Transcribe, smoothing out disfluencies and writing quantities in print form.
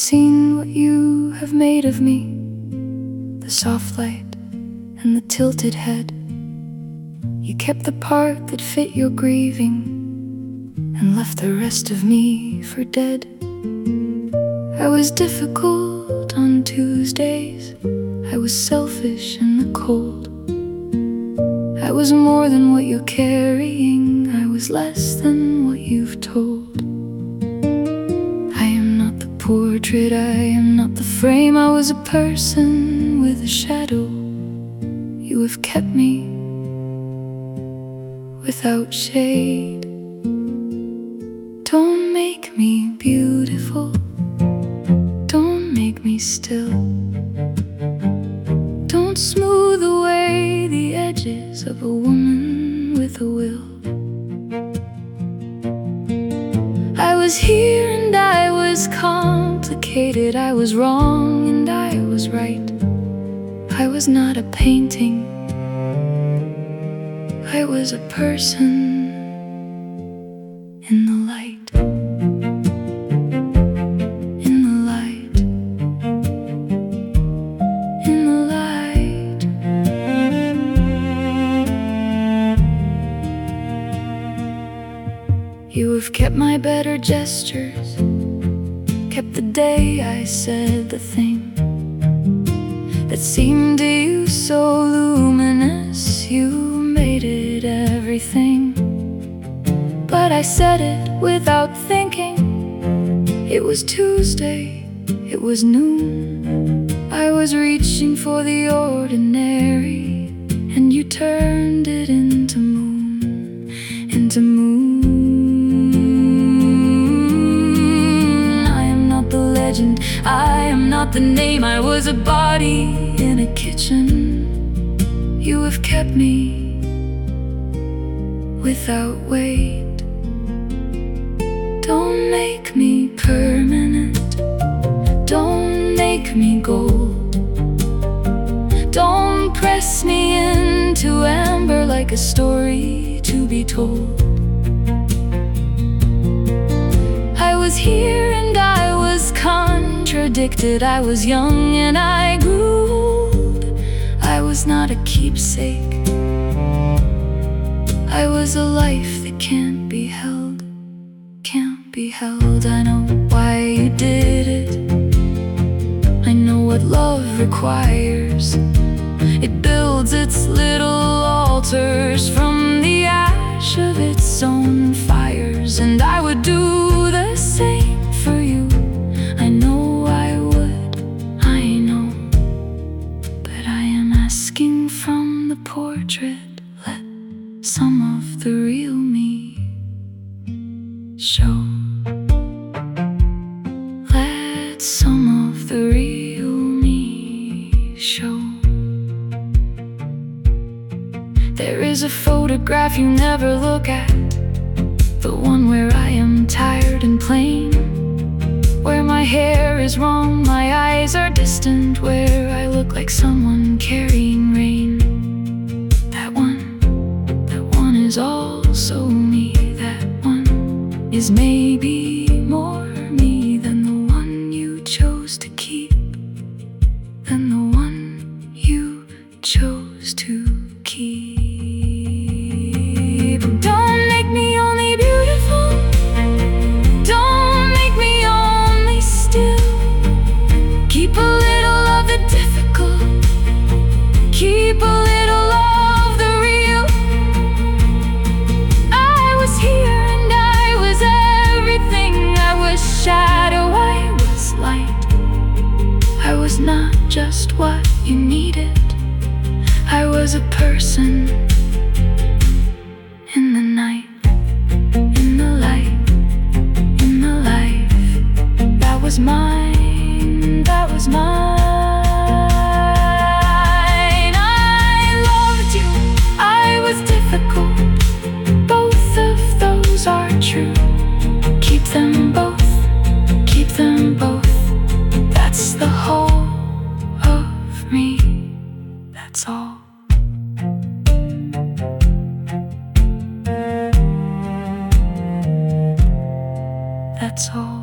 seen what you have made of me, the soft light and the tilted head. You kept the part that fit your grieving and left the rest of me for dead. I was difficult on Tuesdays, I was selfish in the cold. I was more than what you're carrying, I was less than what you've told. I am not the portrait, I am not the frame. I was a person with a shadow. You have kept me without shade. Don't make me beautiful, don't make me still. Don't smooth away the edges of a woman with a will. I was here and I was complicated. I was wrong and I was right. I was not a painting, I was a person in the light. In the light. In the light. You have kept my better gestures, kept the day I said the thing that seemed to you so luminous. You made it everything. But I said it without thinking. It was Tuesday, it was noon. I was reaching for the ordinary, and you turned it into moon, into moon. I am not the legend, I am not the name. I was a body in a kitchen. You have kept me without weight. Don't make me permanent, don't make me gold. Don't press me into amber like a story to be told. I was here and I was contradicted. I was young and I grew old. I was not a keepsake, I was a life that can't be held, can't be held. I know why you did it, I know what love requires. It builds its little altars from the ash of its own fires. And I would do the same for you, I know I would, I know. But I am asking from the portrait, let some of the real me show. Let some of the real me show. There is a photograph you never look at, the one where I am tired and plain, where my hair is wrong, my eyes are distant, where I look like someone carrying rain. That one is also me. That one is maybe more me than the one you chose to keep, than the one you chose to keep. Don't make me only beautiful, don't make me only still. Keep a little of the difficult, keep a little of the real. I was here and I was everything. I was shadow, I was light. I was not just what you needed, I was a person in the night, in the light, in the life. That was mine, that was mine. I loved you, I was difficult. Both of those are true. Keep them both, keep them both. That's the whole of me, that's all. That's all.